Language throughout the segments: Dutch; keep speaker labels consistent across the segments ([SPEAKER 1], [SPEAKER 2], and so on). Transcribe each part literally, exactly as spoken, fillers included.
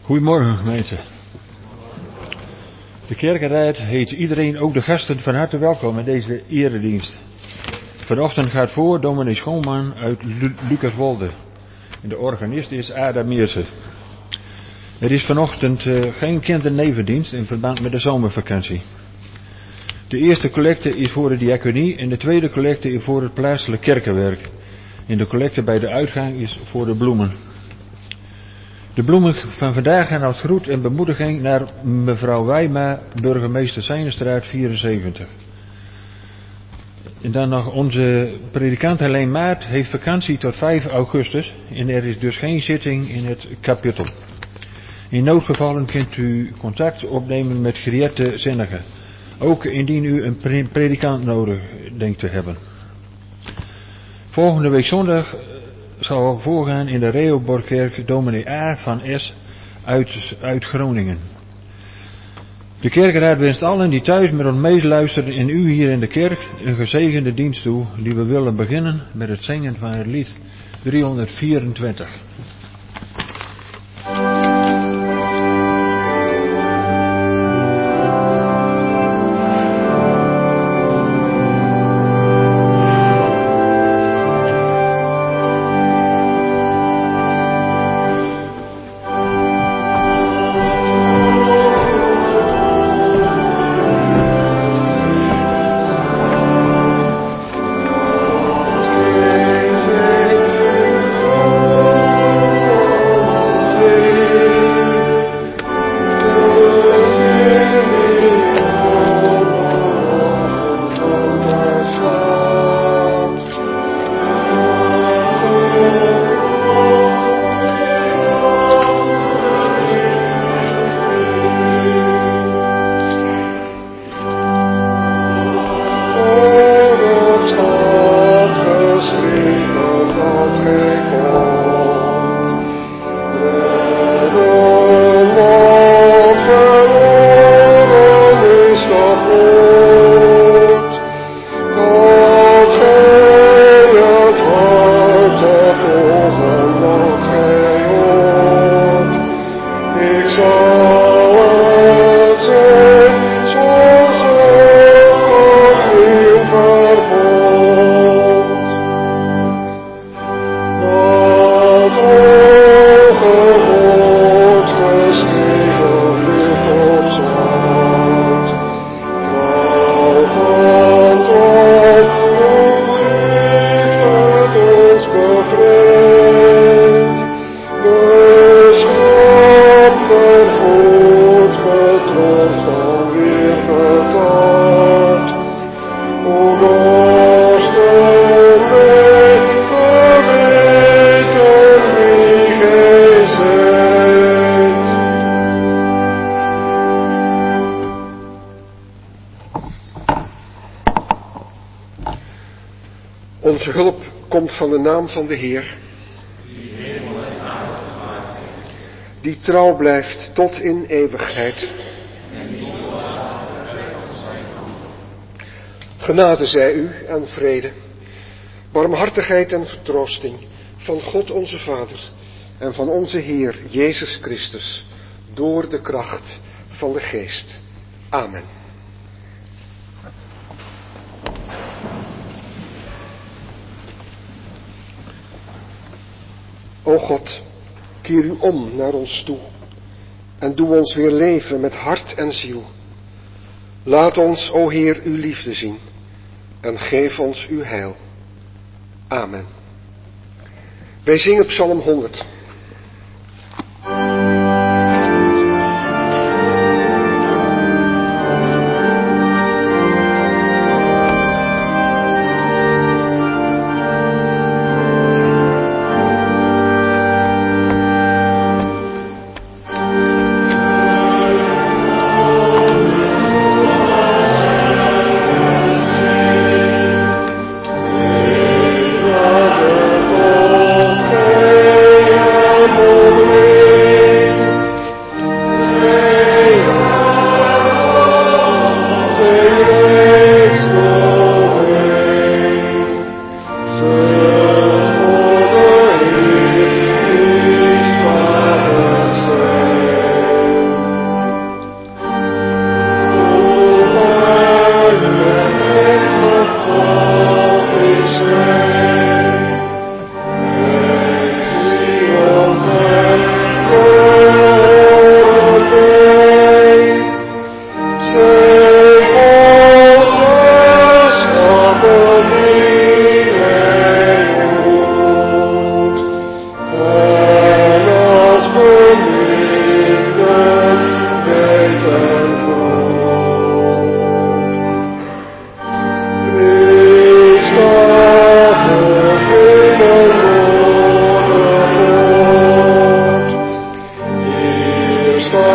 [SPEAKER 1] Goedemorgen gemeente. De kerkenraad heet iedereen, ook de gasten, van harte welkom in deze eredienst. Vanochtend gaat voor dominee Schoonman uit Lu- Lucaswolde. En de organist is Ada Meersen. Er is vanochtend uh, geen kind- en nevendienst in verband met de zomervakantie. De eerste collecte is voor de diaconie en de tweede collecte is voor het plaatselijk kerkenwerk. En de collecte bij de uitgang is voor de bloemen. De bloemen van vandaag gaan als groet en bemoediging naar mevrouw Wijma, burgemeester Seijenstraat vierenzeventig. En dan nog onze predikant Helene Maat heeft vakantie tot vijf augustus en er is dus geen zitting in het kapittel. In noodgevallen kunt u contact opnemen met Griette Zinnige. Ook indien u een predikant nodig denkt te hebben. Volgende week zondag zal voorgaan in de Rehoborgkerk dominee A. van S. uit, uit Groningen. De kerkenraad wenst allen die thuis met ons meeluisteren en u hier in de kerk een gezegende dienst toe, die we willen beginnen met het zingen van het lied driehonderdvierentwintig.
[SPEAKER 2] Onze hulp komt van de naam van de Heer, die trouw blijft tot in eeuwigheid. Genade zij u en vrede, barmhartigheid en vertroosting van God onze Vader en van onze Heer Jezus Christus, door de kracht van de Geest. Amen. O God, keer u om naar ons toe en doe ons weer leven met hart en ziel. Laat ons, o Heer, uw liefde zien en geef ons uw heil. Amen. Wij zingen Psalm honderd.
[SPEAKER 3] Yeah.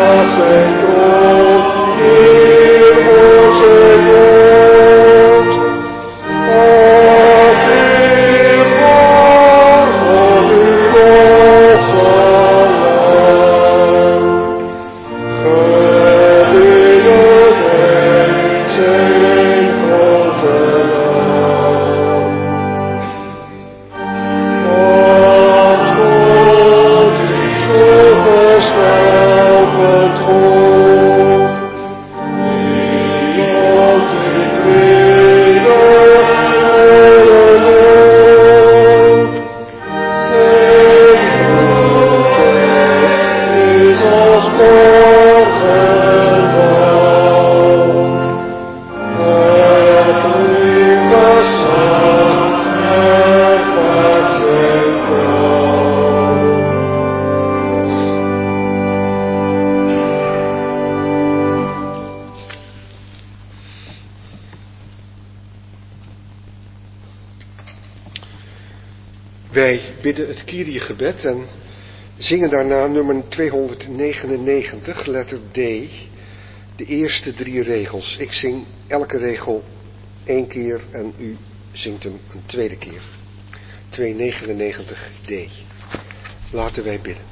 [SPEAKER 2] Wij bidden het Kyrie-gebed en zingen daarna nummer tweehonderdnegenennegentig, letter D, de eerste drie regels. Ik zing elke regel één keer en u zingt hem een tweede keer. tweehonderdnegenennegentig D. Laten wij bidden.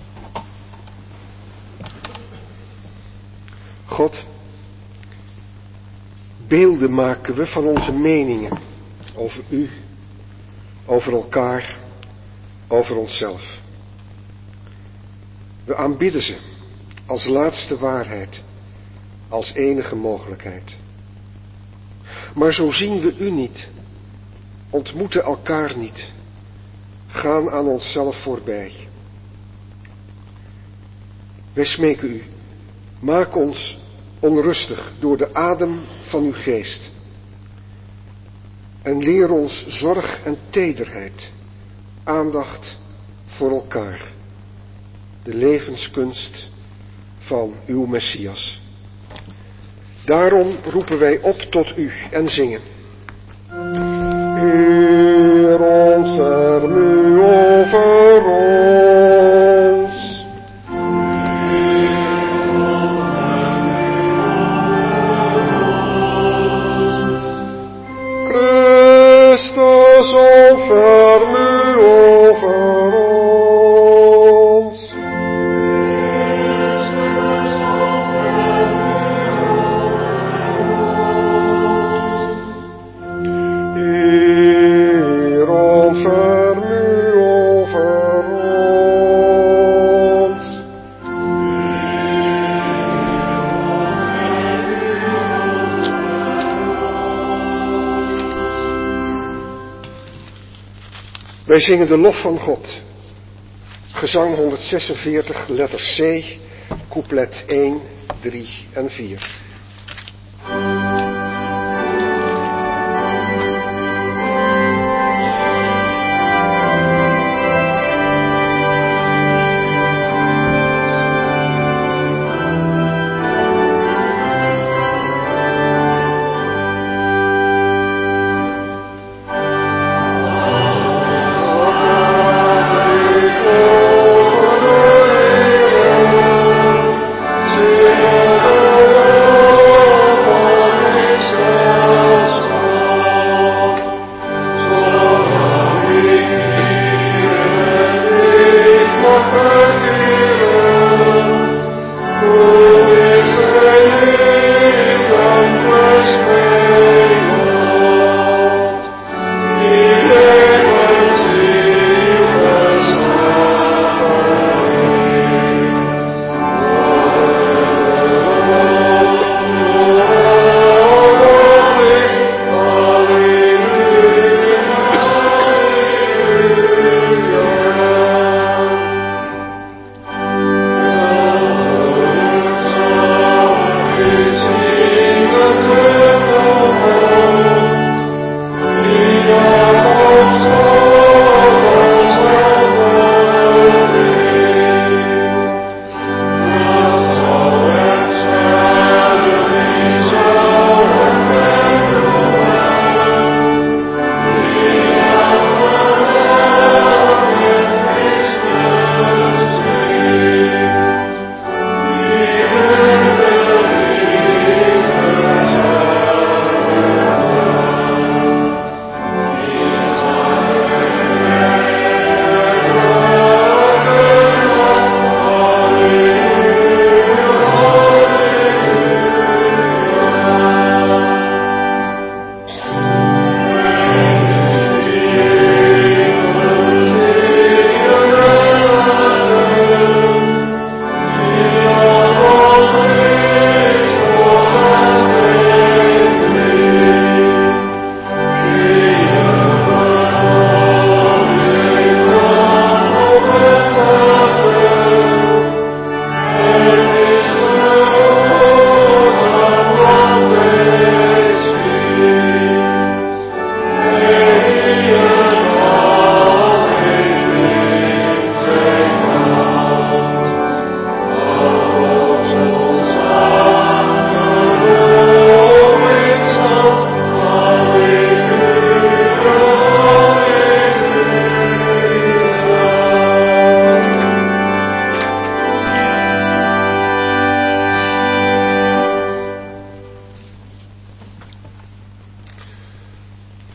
[SPEAKER 2] God, beelden maken we van onze meningen over u, over elkaar, over onszelf. We aanbidden ze als laatste waarheid, als enige mogelijkheid. Maar zo zien we u niet, ontmoeten elkaar niet, gaan aan onszelf voorbij. Wij smeken u, maak ons onrustig door de adem van uw geest. En leer ons zorg en tederheid, aandacht voor elkaar. De levenskunst van uw Messias. Daarom roepen wij op tot u en zingen. Heer, ontferm u over ons. Christus, ontferm u over ons. Heer, ontferm u over ons. Wij zingen de lof van God. Gezang honderdzesenveertig, letter C, couplet één, drie en vier. Oh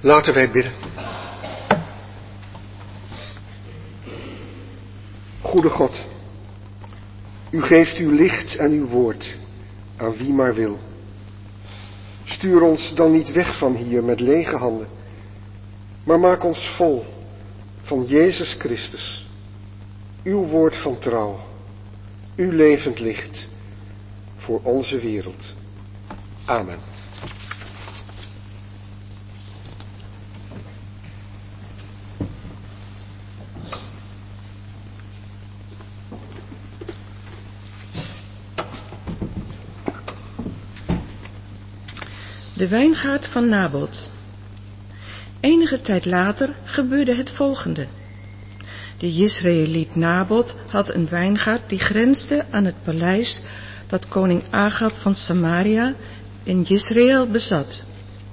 [SPEAKER 2] Laten wij bidden. Goede God, u geeft uw licht en uw woord aan wie maar wil. Stuur ons dan niet weg van hier met lege handen, maar maak ons vol van Jezus Christus, uw woord van trouw, uw levend licht voor onze wereld. Amen.
[SPEAKER 3] De wijngaard van Nabot. Enige tijd later gebeurde het volgende. De Jezreëliet Nabot had een wijngaard die grensde aan het paleis dat koning Agab van Samaria in Jezreel bezat.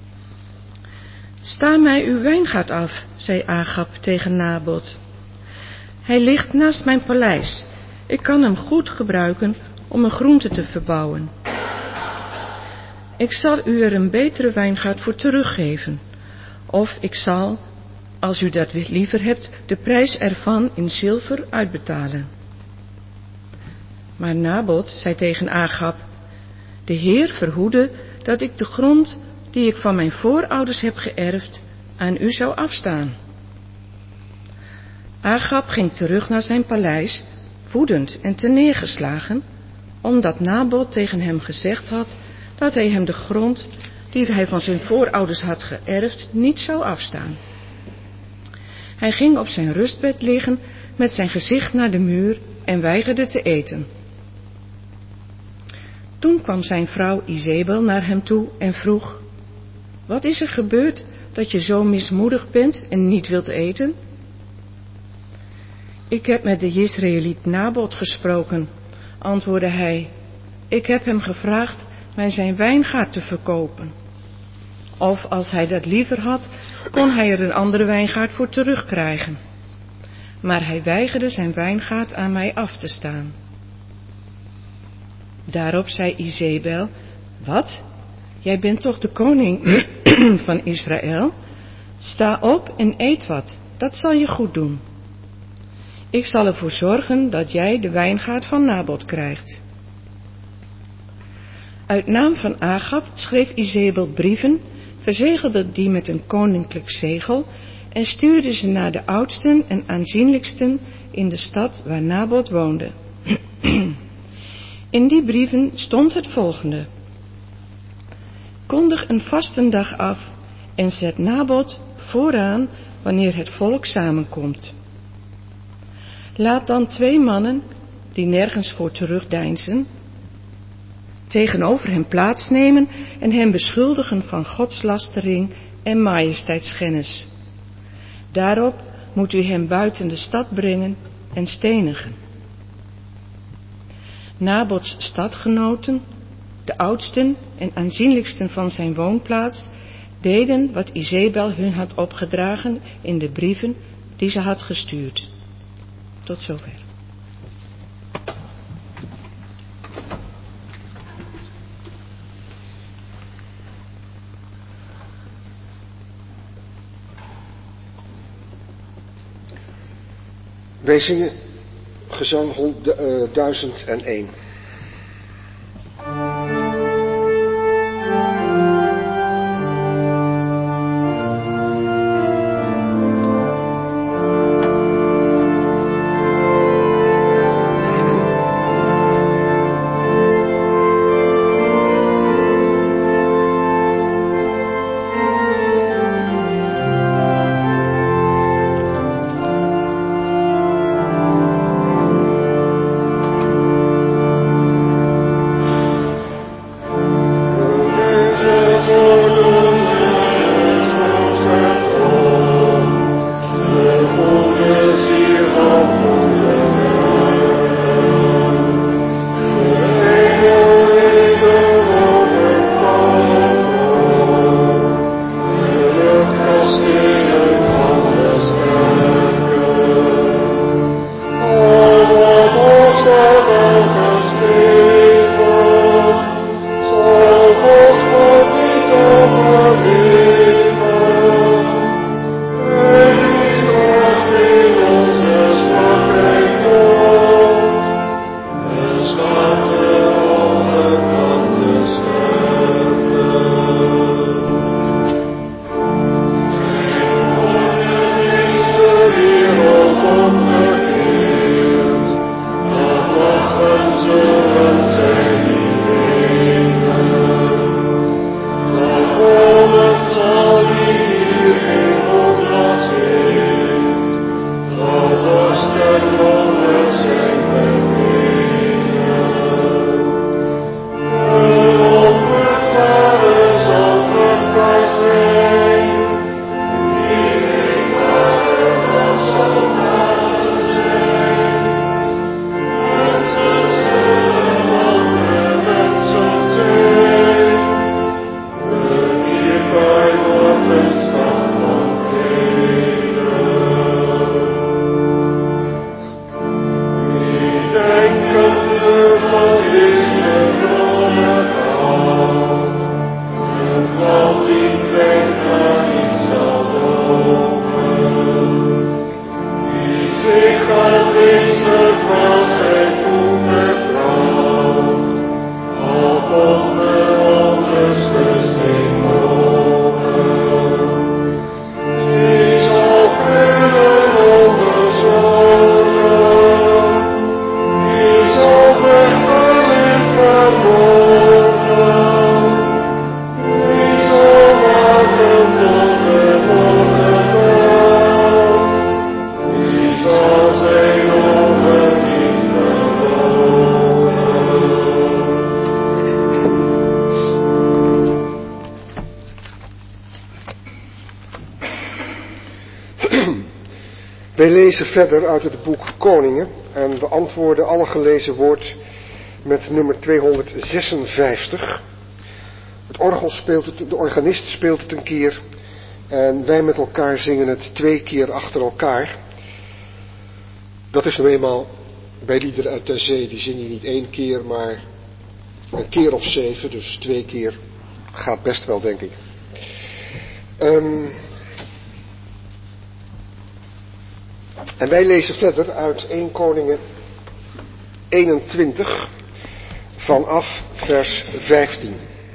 [SPEAKER 3] Sta mij uw wijngaard af, zei Agab tegen Nabot. Hij ligt naast mijn paleis. Ik kan hem goed gebruiken om mijn groenten te verbouwen. Ik zal u er een betere wijngaard voor teruggeven. Of ik zal, als u dat liever hebt, de prijs ervan in zilver uitbetalen. Maar Nabot zei tegen Agab, de Heer verhoede dat ik de grond die ik van mijn voorouders heb geërfd aan u zou afstaan. Agab ging terug naar zijn paleis, woedend en terneergeslagen, omdat Nabot tegen hem gezegd had dat hij hem de grond die hij van zijn voorouders had geërfd niet zou afstaan. Hij ging op zijn rustbed liggen met zijn gezicht naar de muur en weigerde te eten. Toen kwam zijn vrouw Izebel naar hem toe en vroeg, wat is er gebeurd dat je zo mismoedig bent en niet wilt eten? Ik heb met de Jezreëliet Nabot gesproken, antwoordde hij. Ik heb hem gevraagd mij zijn wijngaard te verkopen. Of als hij dat liever had, kon hij er een andere wijngaard voor terugkrijgen. Maar hij weigerde zijn wijngaard aan mij af te staan. Daarop zei Izebel, wat? Jij bent toch de koning van Israël? Sta op en eet wat, dat zal je goed doen. Ik zal ervoor zorgen dat jij de wijngaard van Nabot krijgt. Uit naam van Agab schreef Izebel brieven, verzegelde die met een koninklijk zegel en stuurde ze naar de oudsten en aanzienlijksten in de stad waar Nabot woonde. In die brieven stond het volgende. Kondig een vastendag af en zet Nabot vooraan wanneer het volk samenkomt. Laat dan twee mannen, die nergens voor terugdeinzen, tegenover hem plaatsnemen en hem beschuldigen van godslastering en majesteitsschennis. Daarop moet u hem buiten de stad brengen en stenigen. Nabots stadgenoten, de oudsten en aanzienlijksten van zijn woonplaats, deden wat Izebel hun had opgedragen in de brieven die ze had gestuurd. Tot zover.
[SPEAKER 2] Wij zingen gezang duizend en één. Wij lezen verder uit het boek Koningen en beantwoorden alle gelezen woord met nummer tweehonderdzesenvijftig. Het orgel speelt het, de organist speelt het een keer en wij met elkaar zingen het twee keer achter elkaar. Dat is nou eenmaal bij liederen uit de zee, die zing je niet één keer, maar een keer of zeven, dus twee keer gaat best wel, denk ik. Um, en wij lezen verder uit Eerste Koningen eenentwintig vanaf vers vijftien.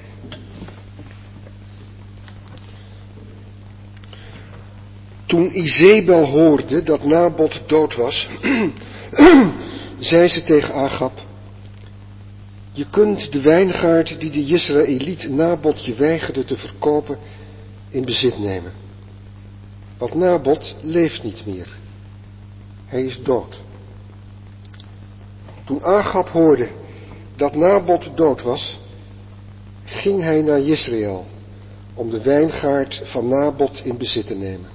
[SPEAKER 2] Toen Izebel hoorde dat Nabot dood was, zei ze tegen Agab: je kunt de wijngaard die de Jezraëliet Nabot je weigerde te verkopen in bezit nemen. Want Nabot leeft niet meer. Hij is dood. Toen Agab hoorde dat Nabot dood was, ging hij naar Jezreel om de wijngaard van Nabot in bezit te nemen.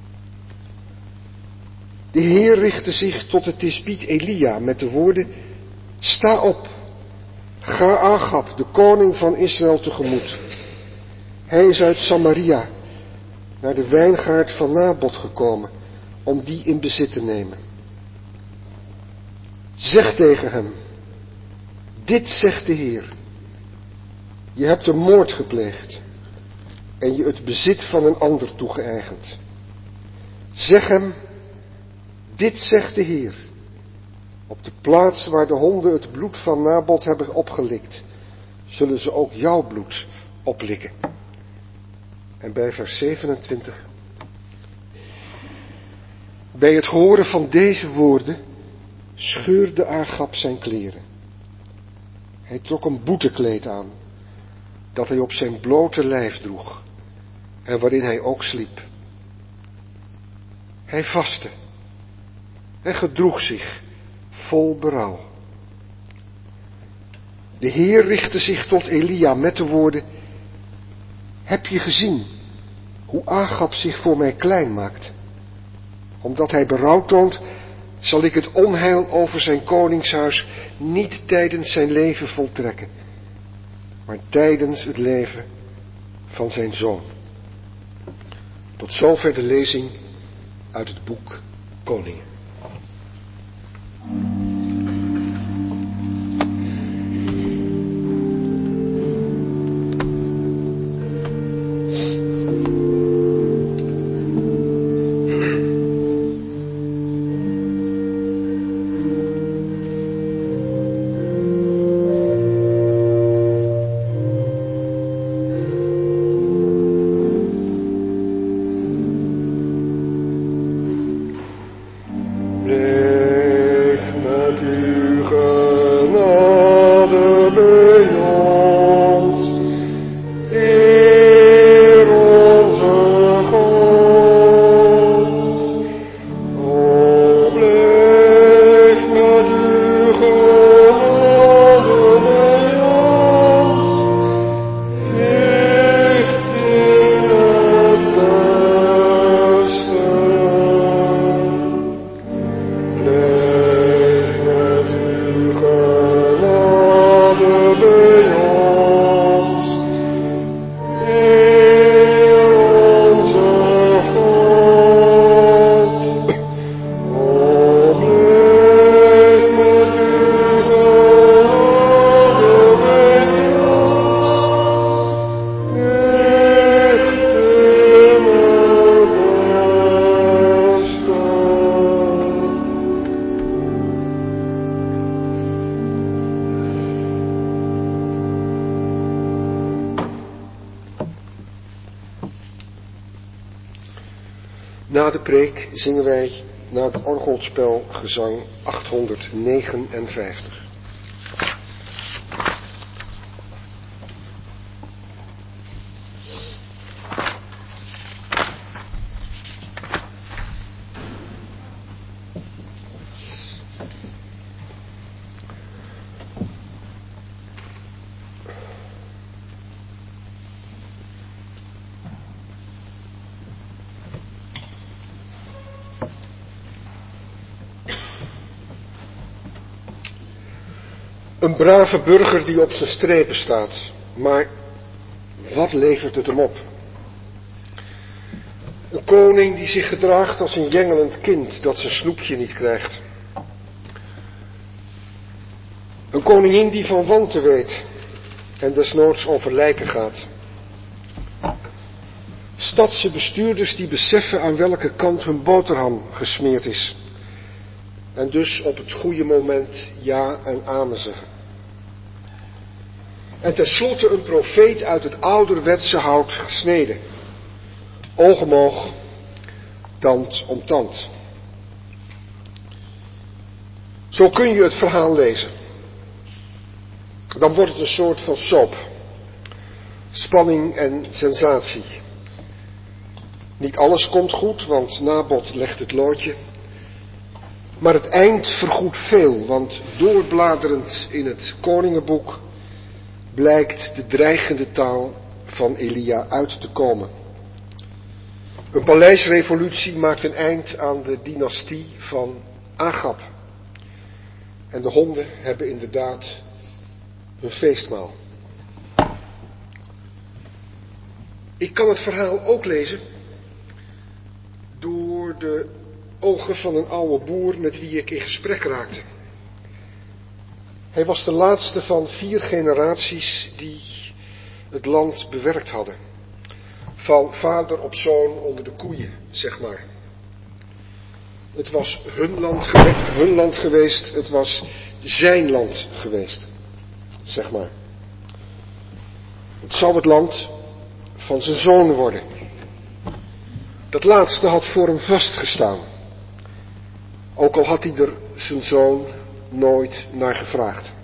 [SPEAKER 2] De Heer richtte zich tot de Tisbiet Elia met de woorden: sta op, ga Agab, de koning van Israël, tegemoet. Hij is uit Samaria naar de wijngaard van Nabot gekomen om die in bezit te nemen. Zeg tegen hem: dit zegt de Heer, je hebt een moord gepleegd en je het bezit van een ander toegeëigend. Zeg hem: dit zegt de Heer, op de plaats waar de honden het bloed van Nabot hebben opgelikt, zullen ze ook jouw bloed oplikken. En bij vers zevenentwintig. Bij het horen van deze woorden scheurde Agab zijn kleren. Hij trok een boetekleed aan, dat hij op zijn blote lijf droeg en waarin hij ook sliep. Hij vastte en gedroeg zich vol berouw. De Heer richtte zich tot Elia met de woorden: heb je gezien hoe Agab zich voor mij klein maakt? Omdat hij berouw toont, zal ik het onheil over zijn koningshuis niet tijdens zijn leven voltrekken, maar tijdens het leven van zijn zoon. Tot zover de lezing uit het boek Koningen. Na de preek zingen wij na het orgelspel gezang achthonderdnegenenvijftig. Een brave burger die op zijn strepen staat. Maar wat levert het hem op? Een koning die zich gedraagt als een jengelend kind dat zijn snoepje niet krijgt. Een koningin die van wanten weet en desnoods over lijken gaat. Stadse bestuurders die beseffen aan welke kant hun boterham gesmeerd is. En dus op het goede moment ja en amen zeggen. En tenslotte een profeet uit het ouderwetse hout gesneden. Oog om oog, tand om tand. Zo kun je het verhaal lezen. Dan wordt het een soort van soap. Spanning en sensatie. Niet alles komt goed, want Nabot legt het loodje. Maar het eind vergoedt veel, want doorbladerend in het koningenboek blijkt de dreigende taal van Elia uit te komen. Een paleisrevolutie maakt een eind aan de dynastie van Agab. En de honden hebben inderdaad hun feestmaal. Ik kan het verhaal ook lezen door de ogen van een oude boer met wie ik in gesprek raakte. Hij was de laatste van vier generaties die het land bewerkt hadden. Van vader op zoon onder de koeien, zeg maar. Het was hun land, gewe- hun land geweest, het was zijn land geweest, zeg maar. Het zou het land van zijn zoon worden. Dat laatste had voor hem vastgestaan. Ook al had hij er zijn zoon nooit naar gevraagd.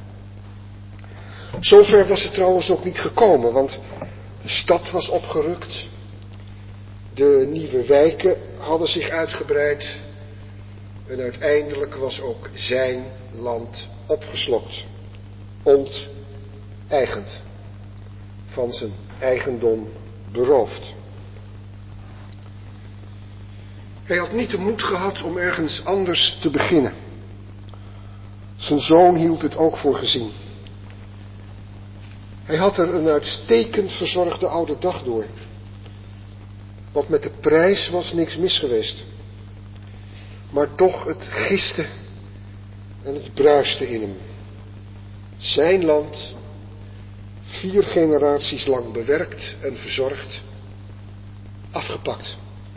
[SPEAKER 2] Zover was het trouwens ook niet gekomen, want de stad was opgerukt. De nieuwe wijken hadden zich uitgebreid. En uiteindelijk was ook zijn land opgeslokt. Onteigend. Van zijn eigendom beroofd. Hij had niet de moed gehad om ergens anders te beginnen. Zijn zoon hield het ook voor gezien. Hij had er een uitstekend verzorgde oude dag door. Want met de prijs was niks mis geweest. Maar toch het giste en het bruiste in hem. Zijn land, vier generaties lang bewerkt en verzorgd, afgepakt.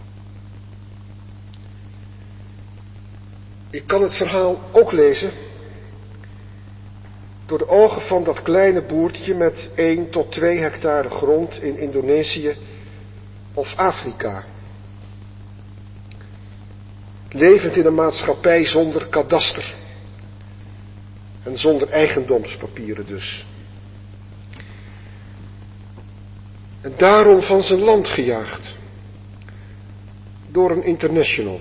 [SPEAKER 2] Ik kan het verhaal ook lezen door de ogen van dat kleine boertje met één tot twee hectare grond in Indonesië of Afrika. Levend in een maatschappij zonder kadaster. En zonder eigendomspapieren dus. En daarom van zijn land gejaagd. Door een international.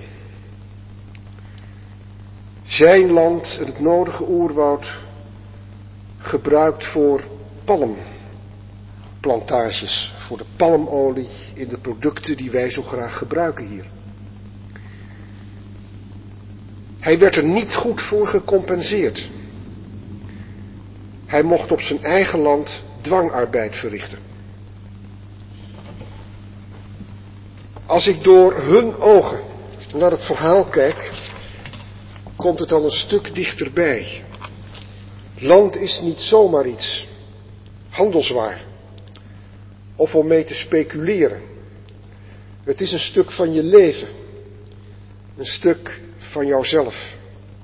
[SPEAKER 2] Zijn land en het nodige oerwoud gebruikt voor palmplantages. Voor de palmolie in de producten die wij zo graag gebruiken hier. Hij werd er niet goed voor gecompenseerd. Hij mocht op zijn eigen land dwangarbeid verrichten. Als ik door hun ogen naar het verhaal kijk, komt het al een stuk dichterbij. Land is niet zomaar iets, handelswaar, of om mee te speculeren. Het is een stuk van je leven, een stuk van jouzelf.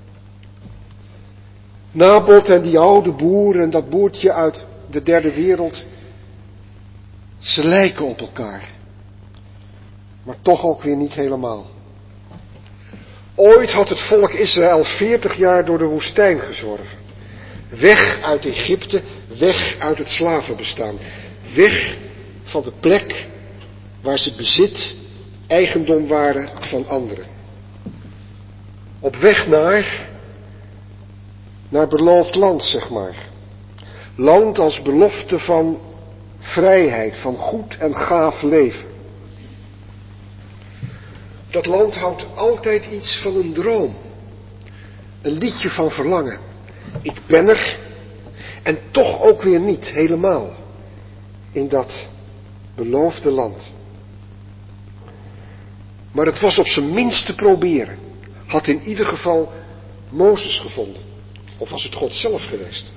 [SPEAKER 2] Nabot en die oude boer en dat boertje uit de derde wereld, ze lijken op elkaar, maar toch ook weer niet helemaal. Ooit had het volk Israël veertig jaar door de woestijn gezworven. Weg uit Egypte, weg uit het slavenbestaan. Weg van de plek waar ze bezit, eigendom waren van anderen. Op weg naar, naar beloofd land, zeg maar. Land als belofte van vrijheid, van goed en gaaf leven. Dat land houdt altijd iets van een droom. Een liedje van verlangen. Ik ben er En toch ook weer niet helemaal in dat beloofde land. Maar het was op zijn minst te proberen. Had in ieder geval Mozes gevonden. Of was het God zelf geweest?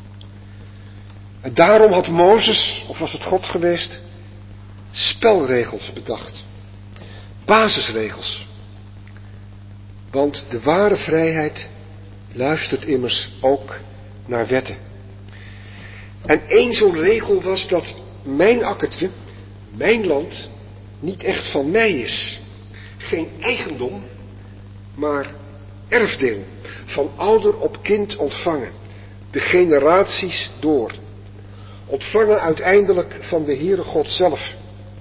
[SPEAKER 2] En daarom had Mozes, of was het God geweest, spelregels bedacht. Basisregels. Want de ware vrijheid luistert immers ook naar wetten. En één zo'n regel was dat mijn akkertje, mijn land, niet echt van mij is. Geen eigendom, maar erfdeel. Van ouder op kind ontvangen. De generaties door. Ontvangen uiteindelijk van de Heere God zelf.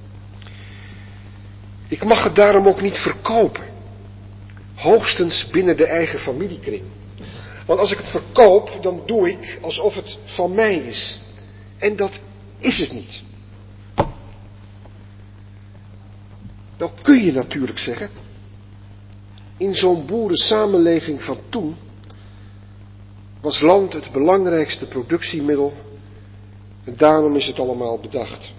[SPEAKER 2] Ik mag het daarom ook niet verkopen. Hoogstens binnen de eigen familiekring. Want als ik het verkoop, dan doe ik alsof het van mij is. En dat is het niet. Nou kun je natuurlijk zeggen, in zo'n boerensamenleving van toen was land het belangrijkste productiemiddel en daarom is het allemaal bedacht.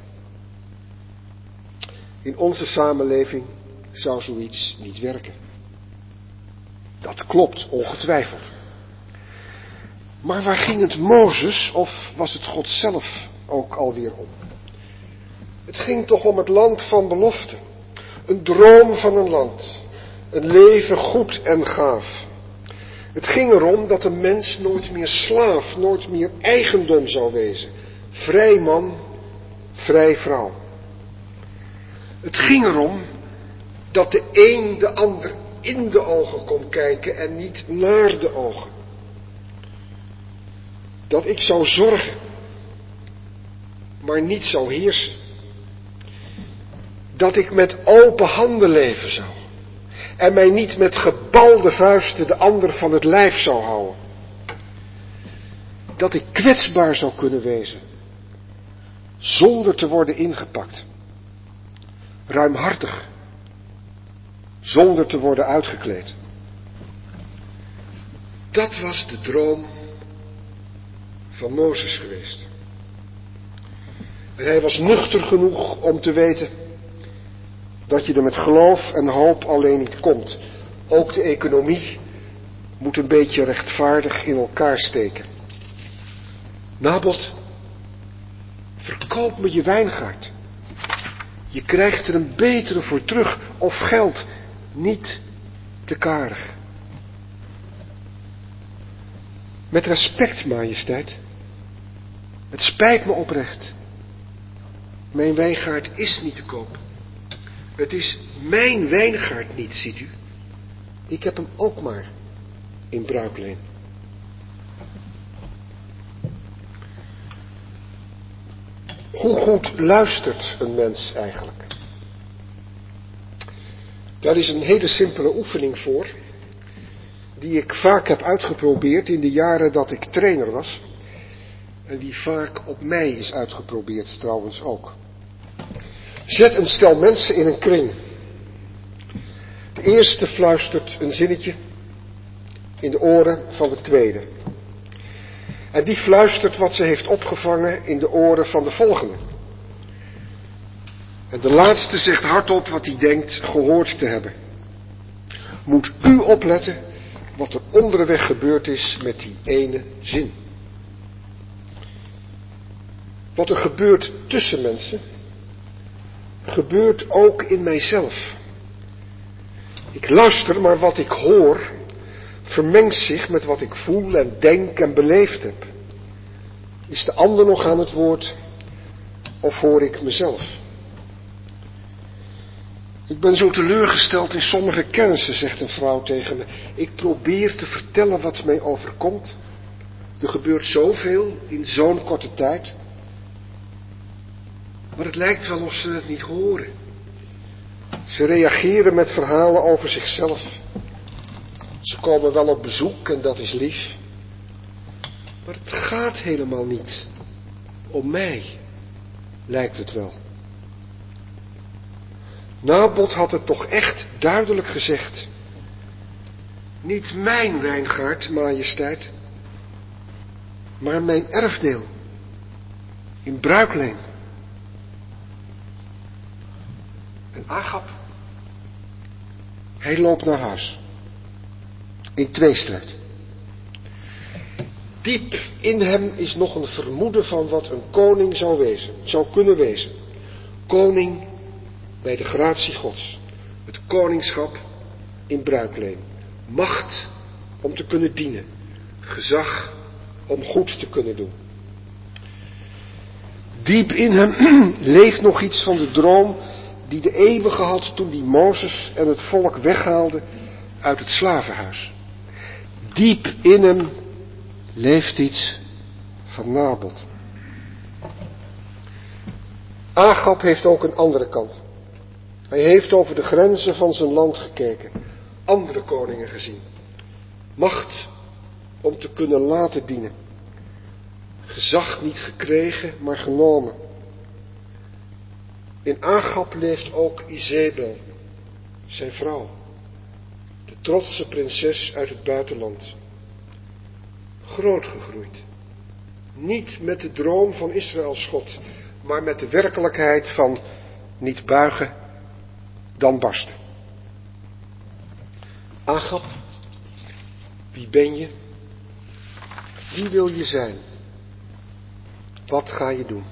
[SPEAKER 2] In onze samenleving zou zoiets niet werken. Dat klopt, ongetwijfeld. Maar waar ging het Mozes, of was het God zelf ook alweer om? Het ging toch om het land van belofte. Een droom van een land. Een leven goed en gaaf. Het ging erom dat een mens nooit meer slaaf, nooit meer eigendom zou wezen. Vrij man, vrij vrouw. Het ging erom dat de een de ander in de ogen kon kijken en niet naar de ogen. Dat ik zou zorgen, maar niet zou heersen. Dat ik met open handen leven zou. En mij niet met gebalde vuisten de ander van het lijf zou houden. Dat ik kwetsbaar zou kunnen wezen. Zonder te worden ingepakt. Ruimhartig. Zonder te worden uitgekleed. Dat was de droom van Mozes geweest. En hij was nuchter genoeg om te weten dat je er met geloof en hoop alleen niet komt. Ook de economie moet een beetje rechtvaardig in elkaar steken. Nabot, verkoop me je wijngaard. Je krijgt er een betere voor terug, of geld, niet te karig. Met respect, majesteit. Het spijt me oprecht. Mijn wijngaard is niet te koop. Het is mijn wijngaard niet, ziet u. Ik heb hem ook maar in bruikleen. Hoe goed luistert een mens eigenlijk? Daar is een hele simpele oefening voor, die ik vaak heb uitgeprobeerd in de jaren dat ik trainer was. En die vaak op mij is uitgeprobeerd trouwens ook. Zet een stel mensen in een kring. De eerste fluistert een zinnetje in de oren van de tweede. En die fluistert wat ze heeft opgevangen in de oren van de volgende. En de laatste zegt hardop wat hij denkt gehoord te hebben. Moet u opletten wat er onderweg gebeurd is met die ene zin. Wat er gebeurt tussen mensen, gebeurt ook in mijzelf. Ik luister, maar wat ik hoor vermengt zich met wat ik voel en denk en beleefd heb. Is de ander nog aan het woord of hoor ik mezelf? Ik ben zo teleurgesteld in sommige kennissen, zegt een vrouw tegen me. Ik probeer te vertellen wat mij overkomt. Er gebeurt zoveel in zo'n korte tijd. Maar het lijkt wel of ze het niet horen. Ze reageren met verhalen over zichzelf. Ze komen wel op bezoek en dat is lief. Maar het gaat helemaal niet om mij, lijkt het wel. Nabot had het toch echt duidelijk gezegd. Niet mijn wijngaard, majesteit. maar mijn erfdeel in bruikleen. En Agab, hij loopt naar huis. In tweestrijd. Diep in hem is nog een vermoeden van wat een koning zou wezen, zou kunnen wezen. Koning bij de gratie Gods. Het koningschap in bruikleen. Macht om te kunnen dienen. Gezag om goed te kunnen doen. Diep in hem leeft nog iets van de droom die de eeuwige had toen die Mozes en het volk weghaalde uit het slavenhuis. Diep in hem leeft iets van Nabot. Agab heeft ook een andere kant. Hij heeft over de grenzen van zijn land gekeken. Andere koningen gezien. Macht om te kunnen laten dienen. Gezag niet gekregen, maar genomen. In Agab leeft ook Izebel, zijn vrouw. De trotse prinses uit het buitenland. Groot gegroeid. Niet met de droom van Israëls God, maar met de werkelijkheid van niet buigen, dan barsten. Agab, wie ben je? Wie wil je zijn? Wat ga je doen?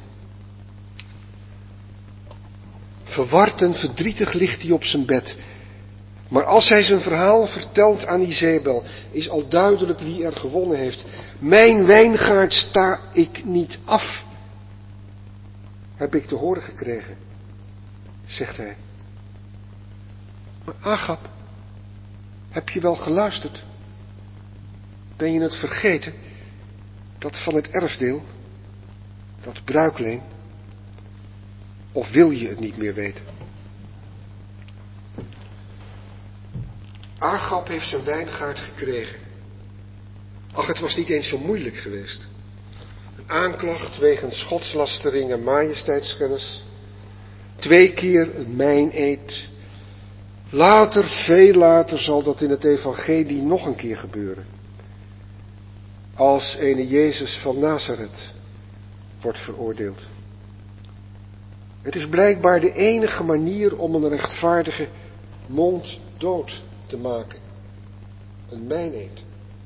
[SPEAKER 2] Verward en verdrietig ligt hij op zijn bed. Maar als hij zijn verhaal vertelt aan Izebel, is al duidelijk wie er gewonnen heeft. Mijn wijngaard sta ik niet af, heb ik te horen gekregen, zegt hij. Maar Agab, heb je wel geluisterd? Ben je het vergeten, dat van het erfdeel, dat bruikleen? Of wil je het niet meer weten? Agab heeft zijn wijngaard gekregen. Ach, het was niet eens zo moeilijk geweest. Een aanklacht wegens godslastering en majesteitsschennis. Twee keer een mijneed. Later, veel later, zal dat in het evangelie nog een keer gebeuren. Als ene Jezus van Nazareth wordt veroordeeld. Het is blijkbaar de enige manier om een rechtvaardige mond dood te maken. Een mijneed.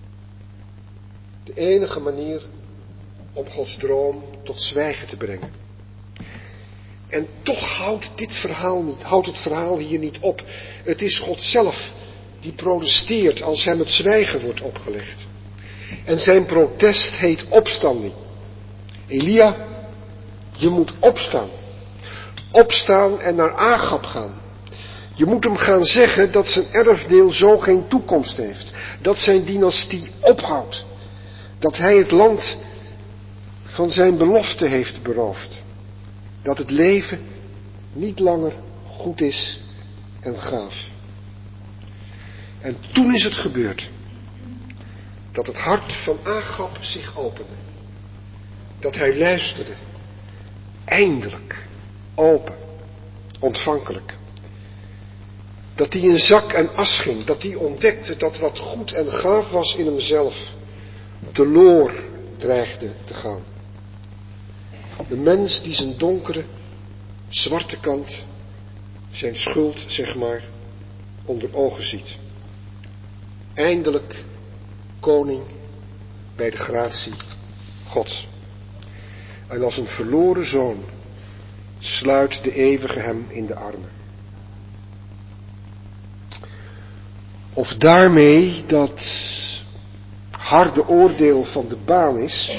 [SPEAKER 2] De enige manier om Gods droom tot zwijgen te brengen. En toch houdt dit verhaal niet, houdt het verhaal hier niet op. Het is God zelf die protesteert als hem het zwijgen wordt opgelegd. En zijn protest heet opstanding. Elia, je moet opstaan. Opstaan en naar Agab gaan. Je moet hem gaan zeggen dat zijn erfdeel zo geen toekomst heeft. Dat zijn dynastie ophoudt. Dat hij het land van zijn belofte heeft beroofd. Dat het leven niet langer goed is en gaaf. En toen is het gebeurd. Dat het hart van Agab zich opende. Dat hij luisterde. Eindelijk. Open. Ontvankelijk. Dat hij in zak en as ging. Dat hij ontdekte dat wat goed en gaaf was in hemzelf teloor dreigde te gaan. De mens die zijn donkere, zwarte kant, zijn schuld, zeg maar, onder ogen ziet. Eindelijk koning bij de gratie Gods. En als een verloren zoon sluit de eeuwige hem in de armen. Of daarmee dat harde oordeel van de baan is?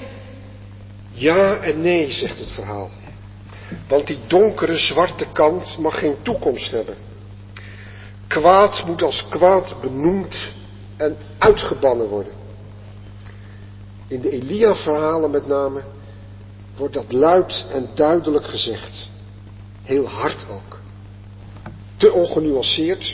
[SPEAKER 2] Ja en nee, zegt het verhaal. Want die donkere zwarte kant mag geen toekomst hebben. Kwaad moet als kwaad benoemd en uitgebannen worden. In de Elia-verhalen met name wordt dat luid en duidelijk gezegd. Heel hard ook. Te ongenuanceerd.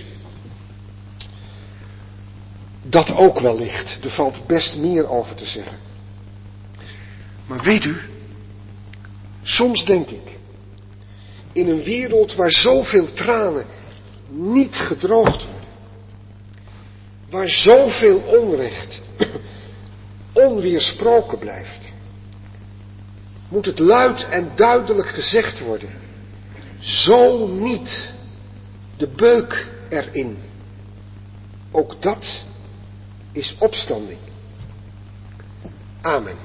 [SPEAKER 2] Dat ook wellicht. Er valt best meer over te zeggen. Maar weet u, soms denk ik, in een wereld waar zoveel tranen niet gedroogd worden, waar zoveel onrecht onweersproken blijft. Moet het luid en duidelijk gezegd worden. Zo niet, de beuk erin. Ook dat is opstanding. Amen.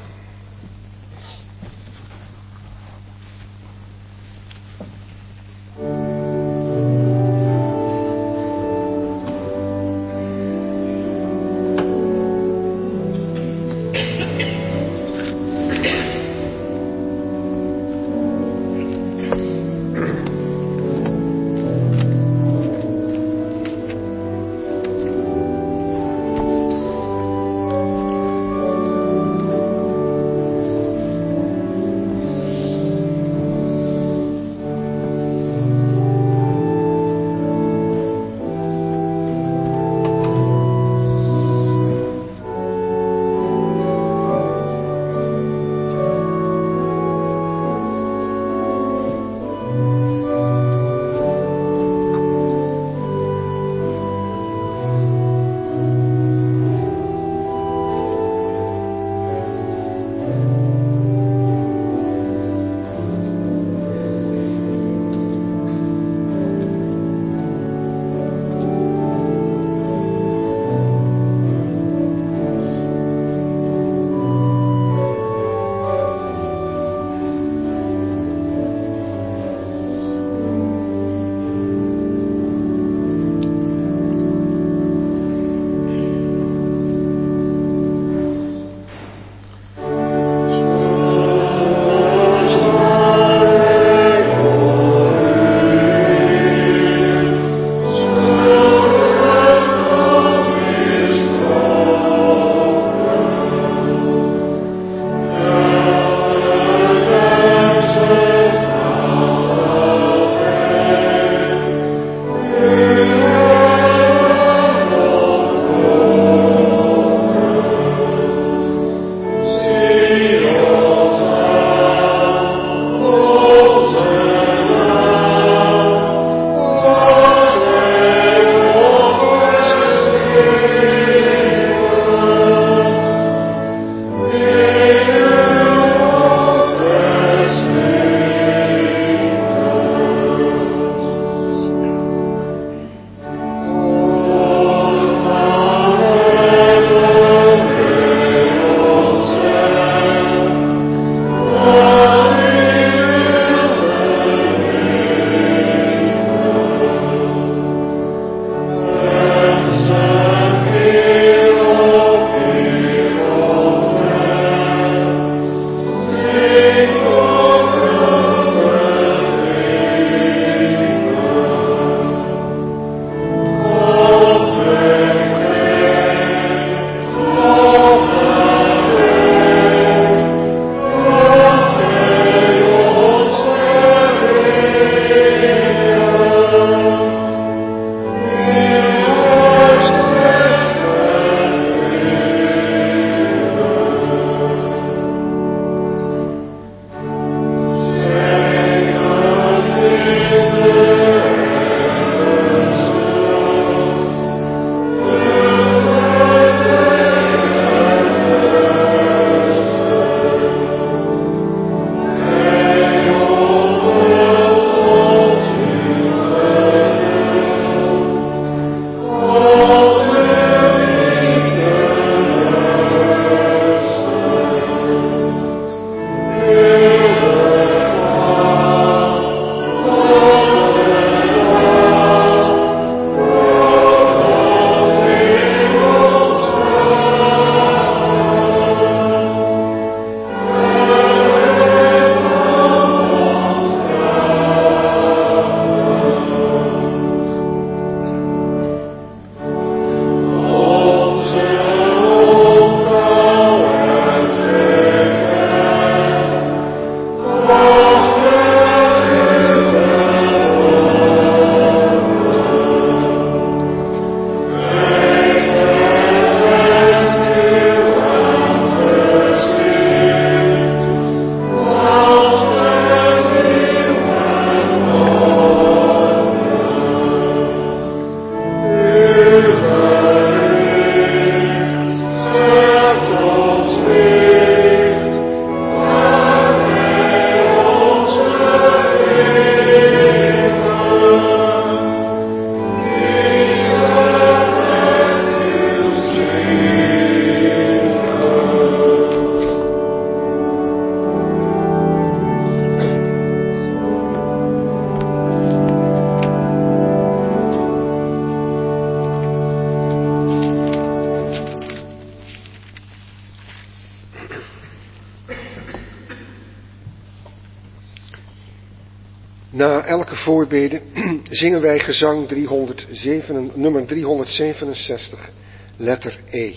[SPEAKER 2] Na elke voorbede zingen wij gezang driehonderdzeven, nummer driehonderdzevenenzestig, letter E.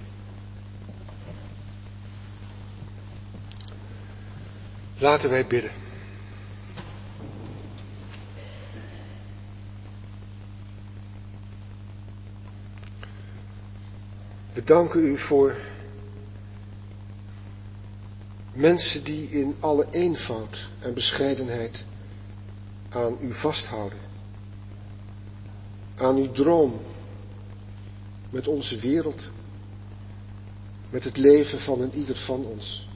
[SPEAKER 2] Laten wij bidden. We danken u voor mensen die in alle eenvoud en bescheidenheid aan u vasthouden. Aan uw droom met onze wereld, met het leven van een ieder van ons.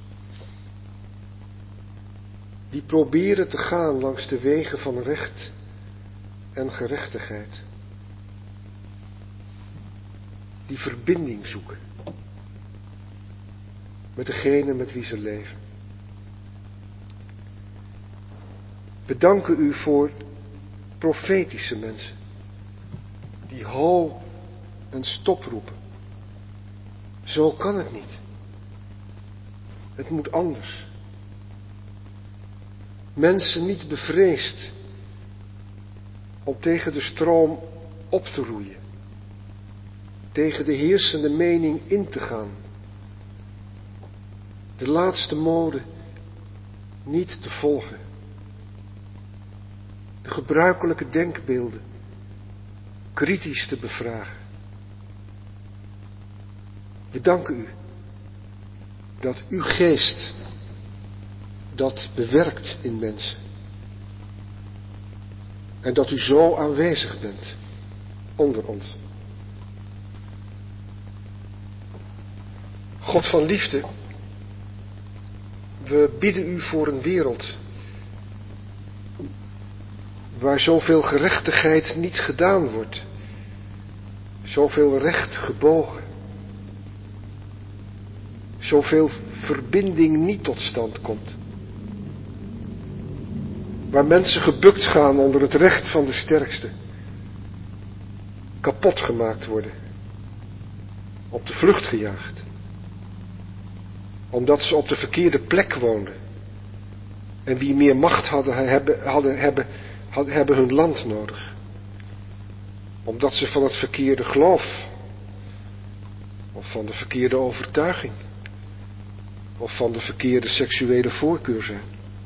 [SPEAKER 2] Die proberen te gaan langs de wegen van recht en gerechtigheid. Die verbinding zoeken met degene met wie ze leven. We danken u voor profetische mensen die ho en stop roepen. Zo kan het niet. Het moet anders. Mensen niet bevreesd om tegen de stroom op te roeien. Tegen de heersende mening in te gaan. De laatste mode niet te volgen. De gebruikelijke denkbeelden kritisch te bevragen. We danken u dat uw geest dat bewerkt in mensen. En dat u zo aanwezig bent onder ons. God van liefde, we bidden u voor een wereld waar zoveel gerechtigheid niet gedaan wordt, zoveel recht gebogen, zoveel verbinding niet tot stand komt, waar mensen gebukt gaan onder het recht van de sterkste, kapot gemaakt worden, op de vlucht gejaagd, omdat ze op de verkeerde plek woonden en wie meer macht hadden, hebben, hadden, hebben, hadden, hebben hun land nodig, omdat ze van het verkeerde geloof of van de verkeerde overtuiging of van de verkeerde seksuele voorkeur zijn.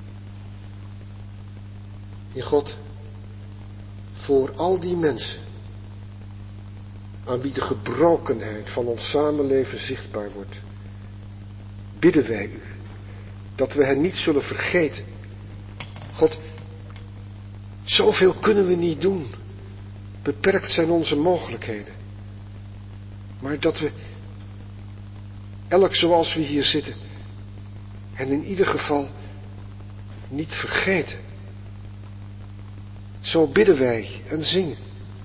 [SPEAKER 2] Heer God, voor al die mensen aan wie de gebrokenheid van ons samenleven zichtbaar wordt, bidden wij u dat we hen niet zullen vergeten. God, zoveel kunnen we niet doen. Beperkt zijn onze mogelijkheden. Maar dat we, elk zoals we hier zitten, hen in ieder geval niet vergeten. Zo bidden wij en zingen.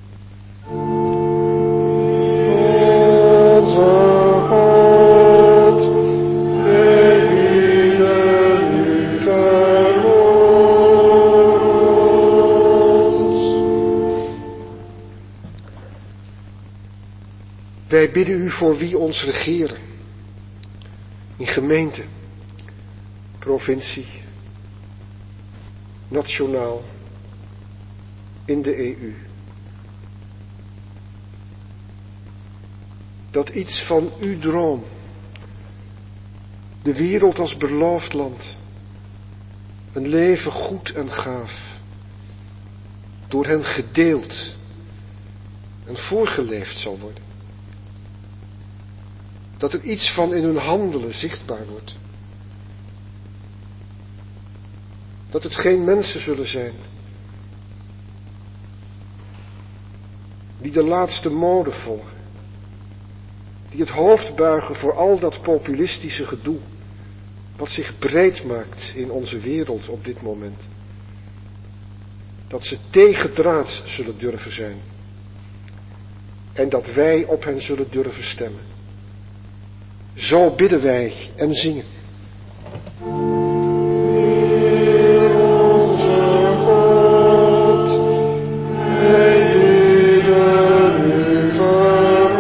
[SPEAKER 2] Wij bidden u voor wie ons regeren. In gemeente, provincie, nationaal, in de E U. Dat iets van uw droom, de wereld als beloofd land, een leven goed en gaaf, door hen gedeeld en voorgeleefd zal worden. Dat er iets van in hun handelen zichtbaar wordt. Dat het geen mensen zullen zijn die de laatste mode volgen. Die het hoofd buigen voor al dat populistische gedoe wat zich breed maakt in onze wereld op dit moment. Dat ze tegendraads zullen durven zijn. En dat wij op hen zullen durven stemmen. Zo bidden wij en zingen. Heer onze God, wij bidden u voor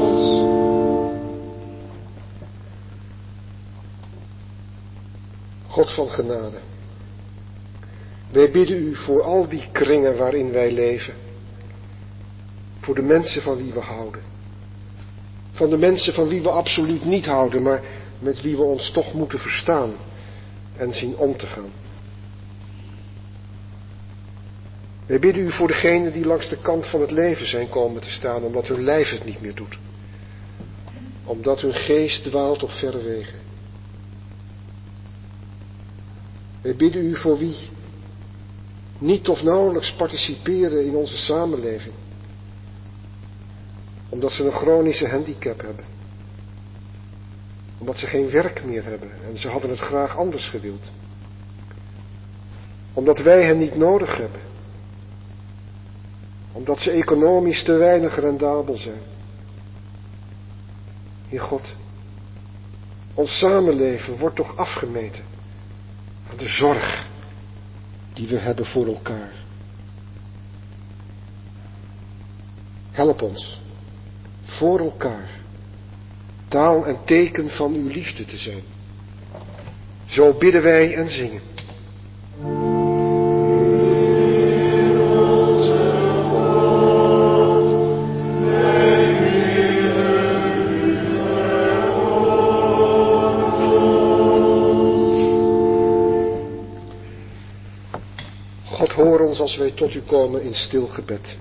[SPEAKER 2] ons. God van genade, wij bidden u voor al die kringen waarin wij leven, voor de mensen van wie we houden, van de mensen van wie we absoluut niet houden, maar met wie we ons toch moeten verstaan en zien om te gaan. Wij bidden u voor degenen die langs de kant van het leven zijn komen te staan, omdat hun lijf het niet meer doet, omdat hun geest dwaalt op verre wegen. Wij bidden u voor wie niet of nauwelijks participeren in onze samenleving, omdat ze een chronische handicap hebben, omdat ze geen werk meer hebben en ze hadden het graag anders gewild, omdat wij hen niet nodig hebben, omdat ze economisch te weinig rendabel zijn. Heer God, ons samenleven wordt toch afgemeten aan de zorg die we hebben voor elkaar. Help ons voor elkaar taal en teken van uw liefde te zijn. Zo bidden wij en zingen. God, hoor ons als wij tot u komen in stil gebed.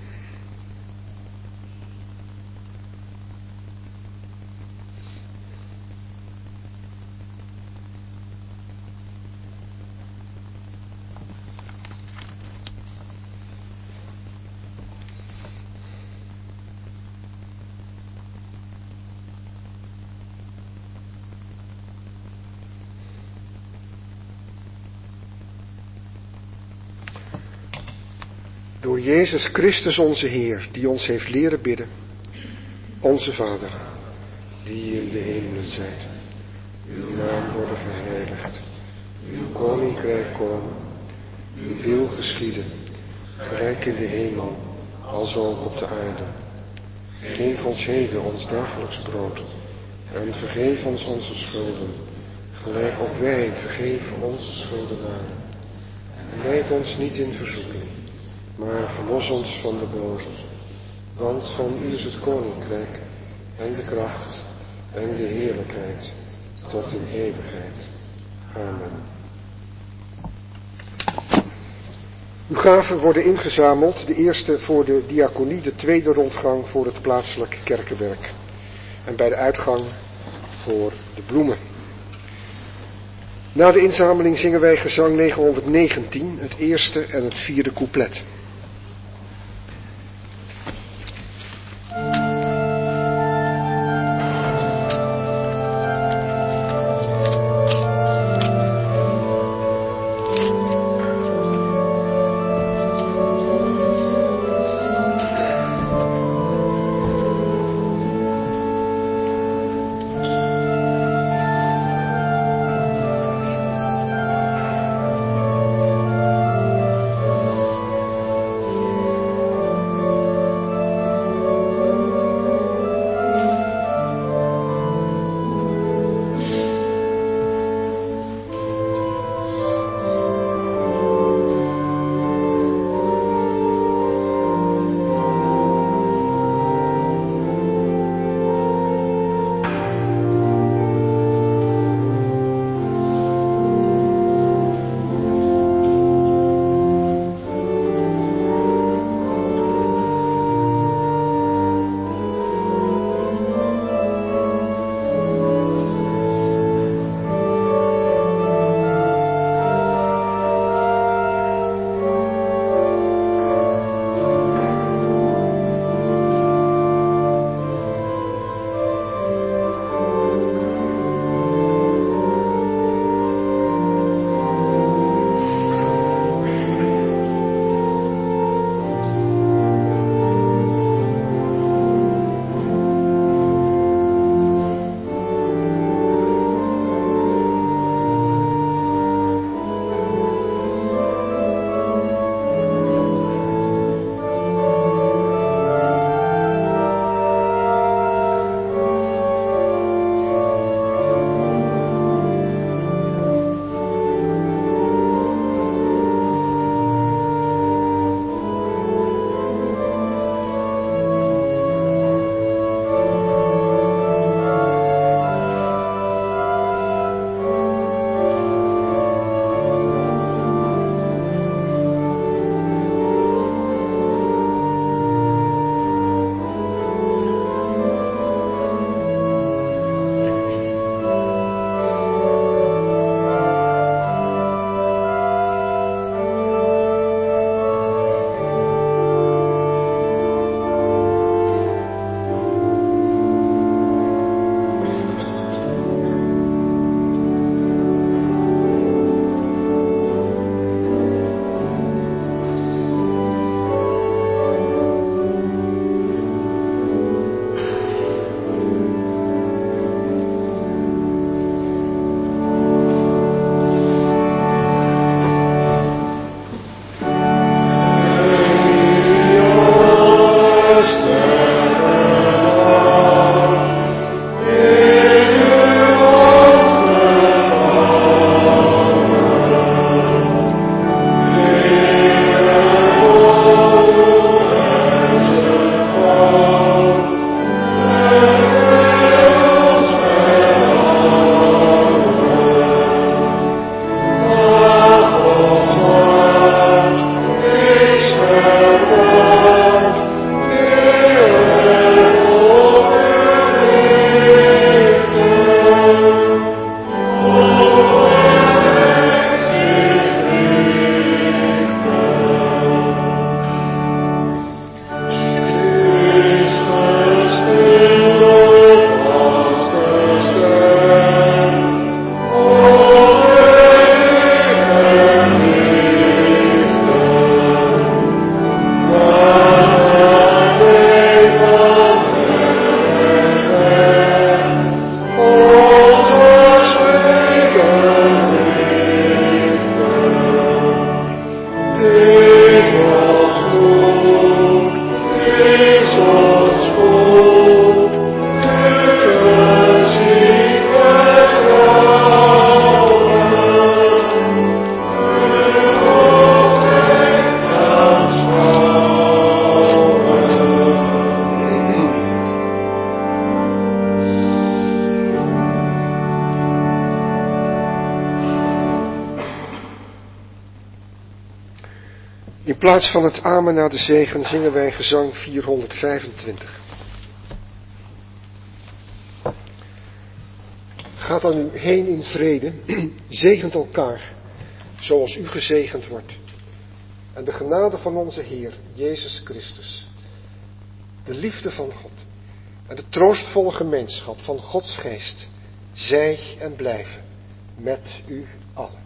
[SPEAKER 2] Door Jezus Christus onze Heer, die ons heeft leren bidden. Onze Vader, die in de hemelen zijt. Uw naam worden geheiligd. Uw koninkrijk komen. Uw wil geschieden. Gelijk in de hemel, alsook op de aarde. Geef ons heden ons dagelijks brood. En vergeef ons onze schulden. Gelijk ook wij vergeven onze schuldenaren. En leid ons niet in verzoeking, maar verlos ons van de boze. Want van u is het koninkrijk en de kracht en de heerlijkheid tot in eeuwigheid. Amen. Uw gaven worden ingezameld, de eerste voor de diaconie, de tweede rondgang voor het plaatselijk kerkenwerk. En bij de uitgang voor de bloemen. Na de inzameling zingen wij gezang negenhonderdnegentien, het eerste en het vierde couplet. In plaats van het amen na de zegen zingen wij gezang vierhonderdvijfentwintig. Ga dan nu heen in vrede, zegent elkaar, zoals u gezegend wordt. En de genade van onze Heer, Jezus Christus, de liefde van God en de troostvolle gemeenschap van Gods geest, zij en blijven met u allen.